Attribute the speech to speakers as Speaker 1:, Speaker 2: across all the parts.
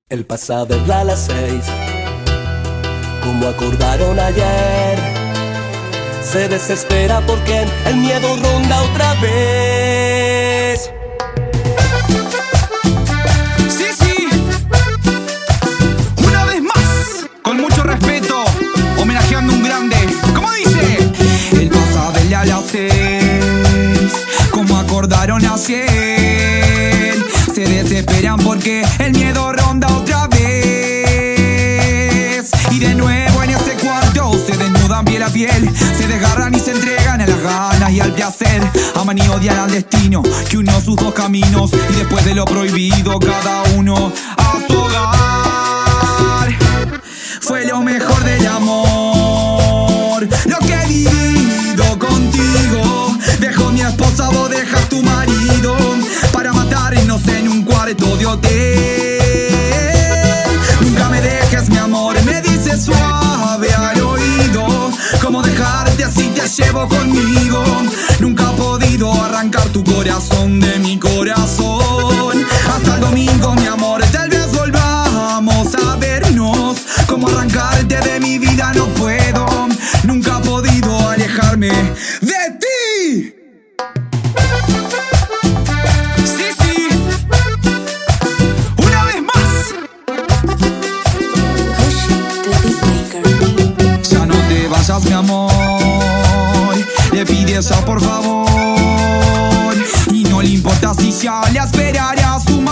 Speaker 1: El pasado es las 6, como acordaron ayer. Se desespera porque el miedo ronda otra vez.
Speaker 2: Sí, sí, una vez más, con mucho respeto, homenajeando a un grande. ¿Cómo dice? El pasado es las 6, como acordaron ayer. Se desesperan porque el miedo ronda otra vez. Y de nuevo en ese cuarto se desnudan piel a piel, se desgarran y se entregan a las ganas y al placer. Aman y odian al destino que unió sus dos caminos, y después de lo prohibido cada uno a su hogar. Fue lo mejor del amor, lo que he vivido contigo. Dejó mi esposa, vos dejas tu marido, para matarnos en un cuarto de hotel. Nunca me dejes, mi amor, me dice suave al oído. ¿Cómo dejarte así? Te llevo conmigo. Nunca he podido arrancar tu corazón de mi corazón. Hasta el domingo, mi amor, tal vez volvamos a vernos. ¿Cómo arrancarte de mi vida? No puedo. Nunca he podido alejarme de ti. Sí, sí, una vez más. Ya no te vayas, mi amor, le pide ella por favor. Y no le importa si ya le esperará a su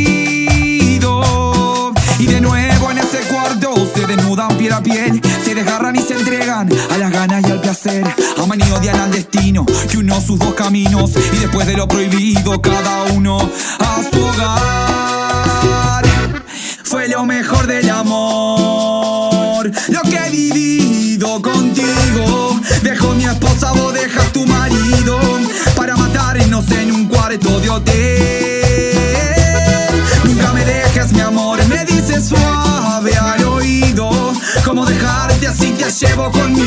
Speaker 2: marido. Y de nuevo en ese cuarto se desnudan piel a piel, se desgarran y se entregan a las ganas y al placer. Aman y odian al destino que unió sus dos caminos, y después de lo prohibido cada uno a su hogar. Fue lo mejor del amor, lo que he vivido contigo. Dejó mi esposa, vos dejas tu marido, para matarnos en un cuarto de hotel. Nunca me dejes, mi amor, me dice suave al oído. ¿Cómo dejarte así? Te llevo conmigo.